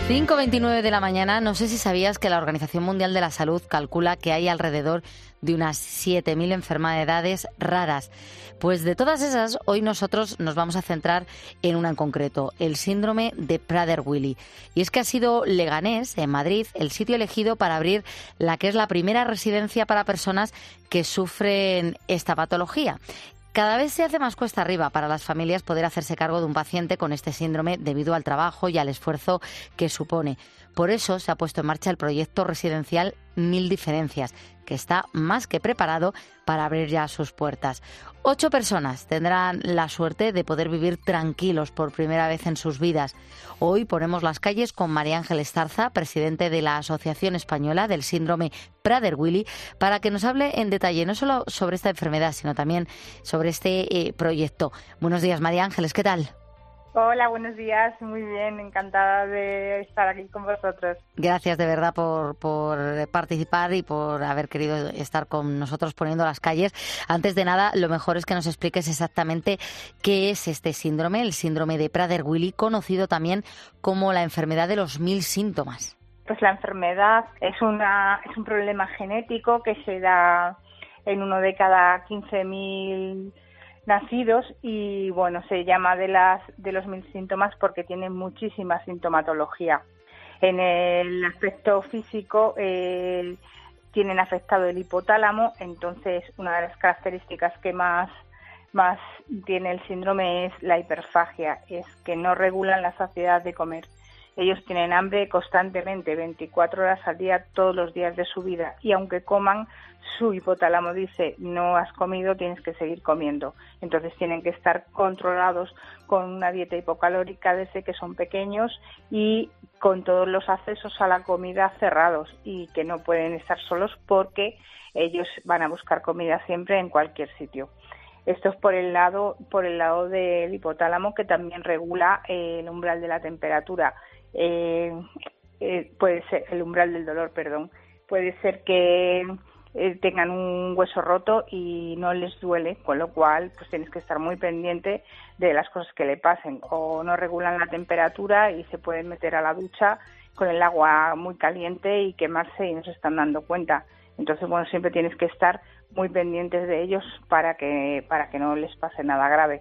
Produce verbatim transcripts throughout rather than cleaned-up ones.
cinco veintinueve de la mañana. No sé si sabías que la Organización Mundial de la Salud calcula que hay alrededor de unas siete mil enfermedades raras. Pues de todas esas, hoy nosotros nos vamos a centrar en una en concreto, el síndrome de Prader-Willi. Y es que ha sido Leganés, en Madrid, el sitio elegido para abrir la que es la primera residencia para personas que sufren esta patología. Cada vez se hace más cuesta arriba para las familias poder hacerse cargo de un paciente con este síndrome debido al trabajo y al esfuerzo que supone. Por eso se ha puesto en marcha el proyecto residencial Mil Diferencias, que está más que preparado para abrir ya sus puertas. Ocho personas tendrán la suerte de poder vivir tranquilos por primera vez en sus vidas. Hoy ponemos las calles con María Ángeles Zarza, presidente de la Asociación Española del Síndrome Prader-Willi, para que nos hable en detalle no solo sobre esta enfermedad, sino también sobre este eh, proyecto. Buenos días, María Ángeles, ¿qué tal? Hola, buenos días, muy bien, encantada de estar aquí con vosotros. Gracias de verdad por, por participar y por haber querido estar con nosotros poniendo las calles. Antes de nada, lo mejor es que nos expliques exactamente qué es este síndrome, el síndrome de Prader-Willi, conocido también como la enfermedad de los mil síntomas. Pues la enfermedad es, una, es un problema genético que se da en uno de cada quince mil nacidos y bueno, se llama de las de los mil síntomas porque tiene muchísima sintomatología. En el aspecto físico eh, tienen afectado el hipotálamo, entonces una de las características que más más tiene el síndrome es la hiperfagia, es que no regulan la saciedad de comer. Ellos tienen hambre constantemente, veinticuatro horas al día, todos los días de su vida. Y aunque coman, su hipotálamo dice, no has comido, tienes que seguir comiendo. Entonces tienen que estar controlados con una dieta hipocalórica desde que son pequeños y con todos los accesos a la comida cerrados y que no pueden estar solos porque ellos van a buscar comida siempre en cualquier sitio. Esto es por el lado, por el lado del hipotálamo, que también regula eh, el umbral de la temperatura. Eh, eh, puede ser el umbral del dolor, perdón. Puede ser que eh, tengan un hueso roto y no les duele, con lo cual pues tienes que estar muy pendiente de las cosas que le pasen. O no regulan la temperatura y se pueden meter a la ducha con el agua muy caliente y quemarse y no se están dando cuenta. Entonces, bueno, siempre tienes que estar muy pendientes de ellos para que para que no les pase nada grave.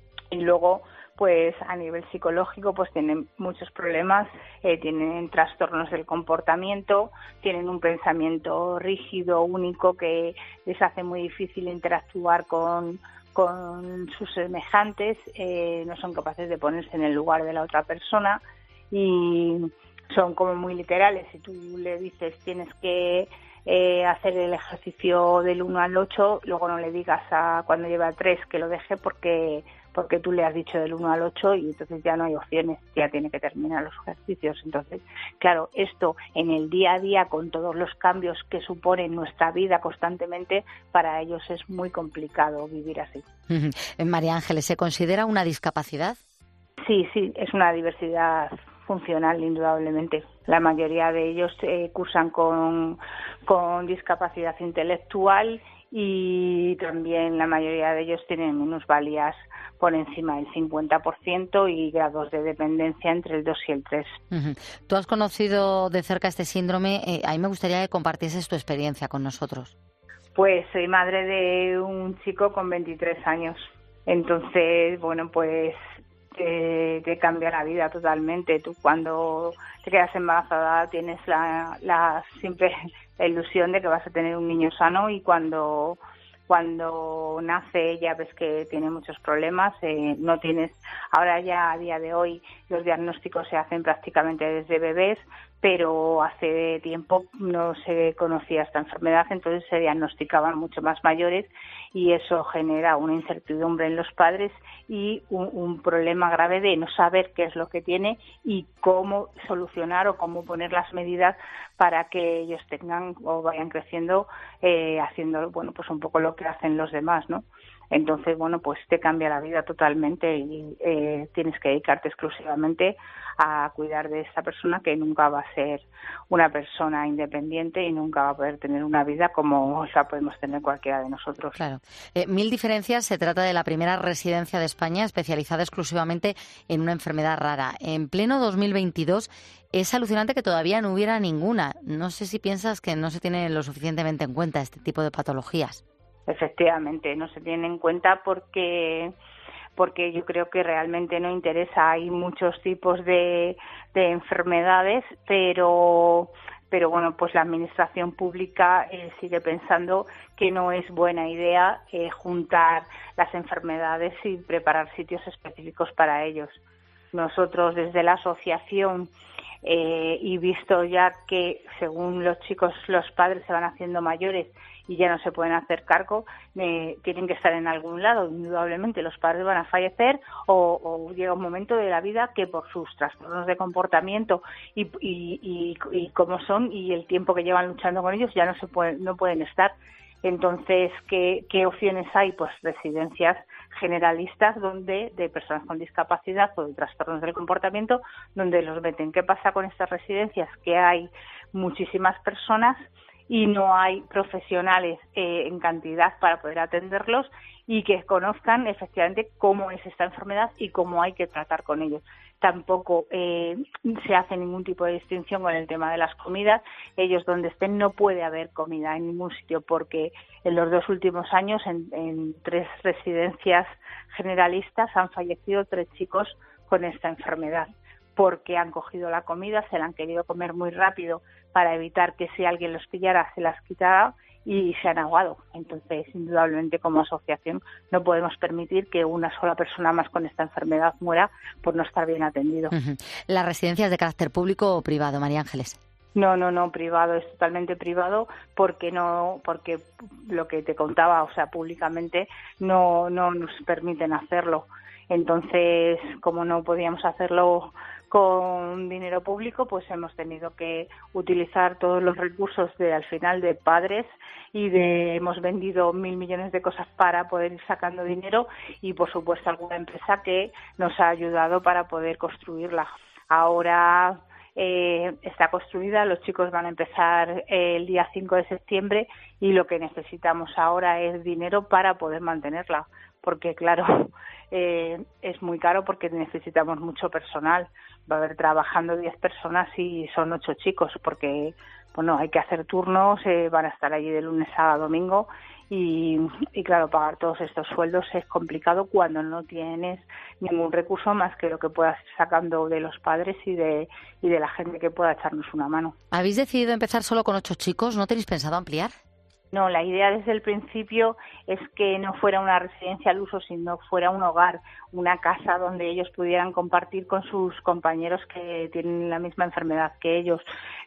Y luego, pues a nivel psicológico, pues tienen muchos problemas, eh, tienen trastornos del comportamiento, tienen un pensamiento rígido, único, que les hace muy difícil interactuar con, con sus semejantes, eh, no son capaces de ponerse en el lugar de la otra persona y son como muy literales. Si tú le dices tienes que eh, hacer el ejercicio del uno al ocho, luego no le digas a cuando lleva tres que lo deje porque porque tú le has dicho del uno al ocho y entonces ya no hay opciones, ya tiene que terminar los ejercicios. Entonces, claro, esto en el día a día, con todos los cambios que supone en nuestra vida constantemente, para ellos es muy complicado vivir así. María Ángeles, ¿se considera una discapacidad? Sí, sí, es una diversidad funcional, indudablemente. La mayoría de ellos eh, cursan con, con discapacidad intelectual y también la mayoría de ellos tienen minusvalías por encima del cincuenta por ciento y grados de dependencia entre el dos y el tres. Uh-huh. Tú has conocido de cerca este síndrome. Eh, a mí me gustaría que compartieses tu experiencia con nosotros. Pues soy madre de un chico con veintitrés años. Entonces, bueno, pues te, te cambia la vida totalmente. Tú cuando te quedas embarazada tienes la, la siempre la ilusión de que vas a tener un niño sano y cuando cuando nace ya ves que tiene muchos problemas, eh, no tienes, ahora ya a día de hoy los diagnósticos se hacen prácticamente desde bebés, pero hace tiempo no se conocía esta enfermedad, entonces se diagnosticaban mucho más mayores y eso genera una incertidumbre en los padres y un, un problema grave de no saber qué es lo que tiene y cómo solucionar o cómo poner las medidas para que ellos tengan o vayan creciendo eh, haciendo, bueno, pues un poco lo que hacen los demás, ¿no? Entonces, bueno, pues te cambia la vida totalmente y eh, tienes que dedicarte exclusivamente a cuidar de esta persona que nunca va a ser una persona independiente y nunca va a poder tener una vida como la podemos tener cualquiera de nosotros. Claro. Eh, Mil Diferencias se trata de la primera residencia de España especializada exclusivamente en una enfermedad rara. En pleno dos mil veintidós es alucinante que todavía no hubiera ninguna. No sé si piensas que no se tiene lo suficientemente en cuenta este tipo de patologías. Efectivamente, no se tiene en cuenta porque porque yo creo que realmente no interesa. Hay muchos tipos de, de enfermedades, pero pero bueno, pues la administración pública eh, sigue pensando que no es buena idea eh, juntar las enfermedades y preparar sitios específicos para ellos. Nosotros desde la asociación eh, y visto ya que según los chicos, los padres se van haciendo mayores y ya no se pueden hacer cargo, eh, tienen que estar en algún lado. Indudablemente los padres van a fallecer o, o llega un momento de la vida que por sus trastornos de comportamiento y, y, y, y cómo son y el tiempo que llevan luchando con ellos ya no se pueden, no pueden estar. Entonces, ¿qué, qué opciones hay? Pues residencias generalistas donde de personas con discapacidad o de trastornos del comportamiento donde los meten. ¿Qué pasa con estas residencias? Que hay muchísimas personas y no hay profesionales eh, en cantidad para poder atenderlos y que conozcan efectivamente cómo es esta enfermedad y cómo hay que tratar con ellos. Tampoco eh, se hace ningún tipo de distinción con el tema de las comidas. Ellos donde estén no puede haber comida en ningún sitio porque en los dos últimos años en, en tres residencias generalistas han fallecido tres chicos con esta enfermedad porque han cogido la comida, se la han querido comer muy rápido para evitar que si alguien los pillara se las quitara y se han ahogado. Entonces, indudablemente, como asociación, no podemos permitir que una sola persona más con esta enfermedad muera por no estar bien atendido. Uh-huh. ¿Las residencias de carácter público o privado, María Ángeles? No, no, no, privado, es totalmente privado porque no, porque lo que te contaba, o sea, públicamente no, no nos permiten hacerlo. Entonces, como no podíamos hacerlo con dinero público, pues hemos tenido que utilizar todos los recursos de al final de padres y de hemos vendido mil millones de cosas para poder ir sacando dinero y por supuesto alguna empresa que nos ha ayudado para poder construirla. Ahora eh, está construida, los chicos van a empezar el día cinco de septiembre y lo que necesitamos ahora es dinero para poder mantenerla, porque claro, eh, es muy caro porque necesitamos mucho personal. Va a haber trabajando diez personas y son ocho chicos porque bueno, hay que hacer turnos, eh, van a estar allí de lunes a domingo y, y claro, pagar todos estos sueldos es complicado cuando no tienes ningún recurso más que lo que puedas ir sacando de los padres y de, y de la gente que pueda echarnos una mano. ¿Habéis decidido empezar solo con ocho chicos? ¿No tenéis pensado ampliar? No, la idea desde el principio es que no fuera una residencia al uso, sino fuera un hogar, una casa donde ellos pudieran compartir con sus compañeros que tienen la misma enfermedad que ellos.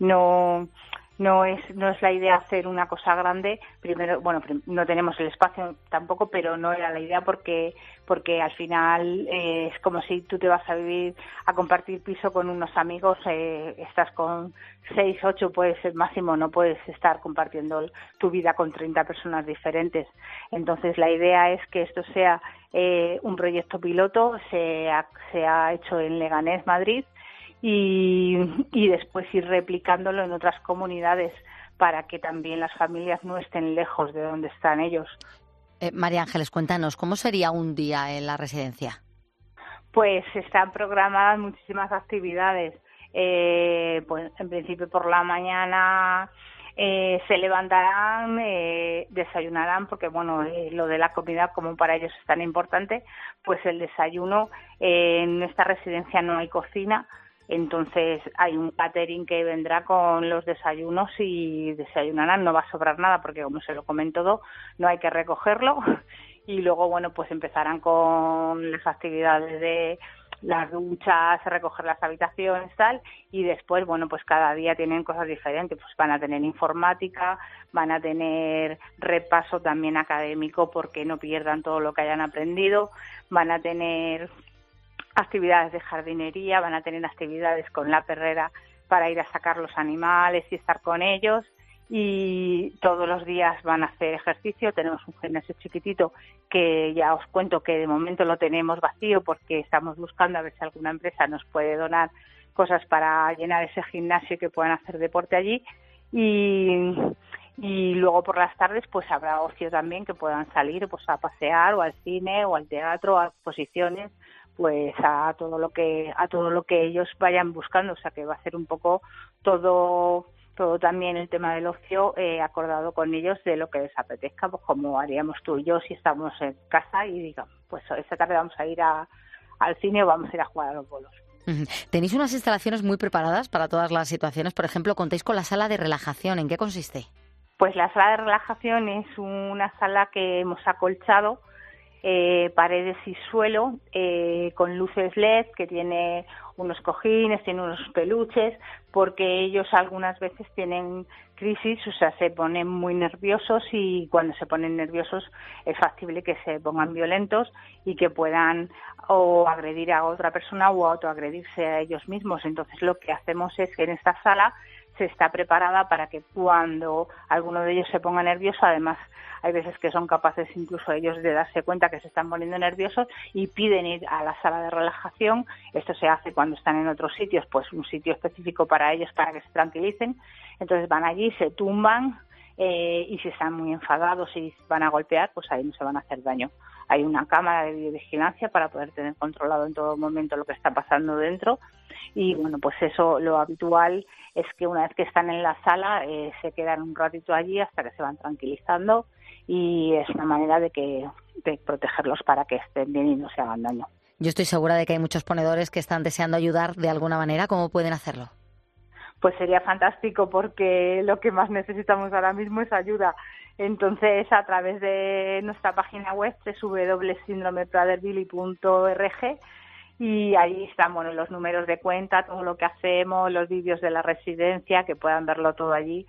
No, no es, no es la idea hacer una cosa grande. Primero, bueno, no tenemos el espacio tampoco, pero no era la idea porque, porque al final eh, es como si tú te vas a vivir a compartir piso con unos amigos, eh, estás con seis, ocho, puede ser máximo, no puedes estar compartiendo tu vida con treinta personas diferentes. Entonces la idea es que esto sea eh, un proyecto piloto, se ha, se ha hecho en Leganés, Madrid, y, y después ir replicándolo en otras comunidades para que también las familias no estén lejos de donde están ellos. Eh, María Ángeles, cuéntanos, ¿cómo sería un día en la residencia? Pues están programadas muchísimas actividades. Eh, pues en principio por la mañana eh, se levantarán, eh, desayunarán, porque bueno, eh, lo de la comida como para ellos es tan importante, pues el desayuno, eh, en esta residencia no hay cocina, entonces hay un catering que vendrá con los desayunos y desayunarán, no va a sobrar nada porque como se lo comen todo, no hay que recogerlo y luego bueno, pues empezarán con las actividades de las duchas, recoger las habitaciones, tal, y después, bueno, pues cada día tienen cosas diferentes, pues van a tener informática, van a tener repaso también académico porque no pierdan todo lo que hayan aprendido, van a tener actividades de jardinería, van a tener actividades con la perrera para ir a sacar los animales y estar con ellos, y todos los días van a hacer ejercicio. Tenemos un gimnasio chiquitito que ya os cuento que de momento lo tenemos vacío porque estamos buscando a ver si alguna empresa nos puede donar cosas para llenar ese gimnasio y que puedan hacer deporte allí. Y, y luego por las tardes pues habrá ocio también, que puedan salir pues a pasear o al cine o al teatro, a exposiciones, pues a todo lo que a todo lo que ellos vayan buscando. O sea que va a ser un poco todo todo también el tema del ocio eh, acordado con ellos de lo que les apetezca, pues como haríamos tú y yo si estamos en casa y digamos, pues esta tarde vamos a ir a, al cine o vamos a ir a jugar a los bolos. Tenéis unas instalaciones muy preparadas para todas las situaciones. Por ejemplo, contáis con la sala de relajación. ¿En qué consiste? Pues la sala de relajación es una sala que hemos acolchado, eh, paredes y suelo, eh, con luces L E D, que tiene unos cojines, tiene unos peluches, porque ellos algunas veces tienen crisis, o sea, se ponen muy nerviosos y cuando se ponen nerviosos es factible que se pongan violentos y que puedan o agredir a otra persona o autoagredirse a ellos mismos. Entonces lo que hacemos es que en esta sala se está preparada para que cuando alguno de ellos se ponga nervioso, además hay veces que son capaces incluso ellos de darse cuenta que se están poniendo nerviosos y piden ir a la sala de relajación. Esto se hace cuando están en otros sitios, pues un sitio específico para ellos para que se tranquilicen. Entonces van allí, se tumban eh, y si están muy enfadados y van a golpear, pues ahí no se van a hacer daño. Hay una cámara de videovigilancia para poder tener controlado en todo momento lo que está pasando dentro. Y bueno, pues eso, lo habitual es que una vez que están en la sala eh, se quedan un ratito allí hasta que se van tranquilizando y es una manera de que de protegerlos para que estén bien y no se hagan daño. Yo estoy segura de que hay muchos ponedores que están deseando ayudar de alguna manera. ¿Cómo pueden hacerlo? Pues sería fantástico porque lo que más necesitamos ahora mismo es ayuda. Entonces, a través de nuestra página web doble u doble u doble u punto síndrome prader-willi punto org y ahí están bueno, los números de cuenta, todo lo que hacemos, los vídeos de la residencia, que puedan verlo todo allí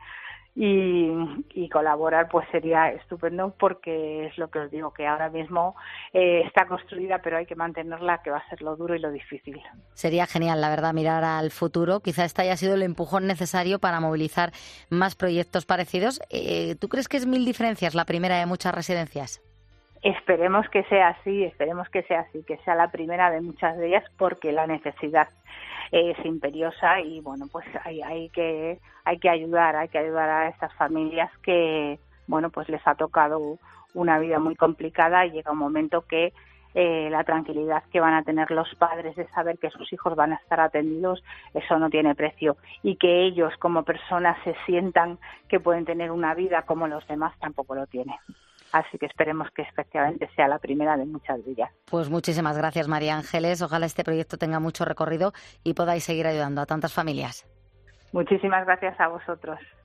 y, y colaborar, pues sería estupendo porque es lo que os digo, que ahora mismo eh, está construida, pero hay que mantenerla, que va a ser lo duro y lo difícil. Sería genial, la verdad, mirar al futuro. Quizá este haya sido el empujón necesario para movilizar más proyectos parecidos. Eh, ¿Tú crees que es Mil Diferencias la primera de muchas residencias? Esperemos que sea así, esperemos que sea así, que sea la primera de muchas de ellas, porque la necesidad es imperiosa y bueno, pues hay, hay que hay que ayudar, hay que ayudar a estas familias que bueno, pues les ha tocado una vida muy complicada y llega un momento que eh, la tranquilidad que van a tener los padres de saber que sus hijos van a estar atendidos, eso no tiene precio, y que ellos como personas se sientan que pueden tener una vida como los demás tampoco lo tiene. Así que esperemos que efectivamente sea la primera de muchas de ellas. Pues muchísimas gracias, María Ángeles. Ojalá este proyecto tenga mucho recorrido y podáis seguir ayudando a tantas familias. Muchísimas gracias a vosotros.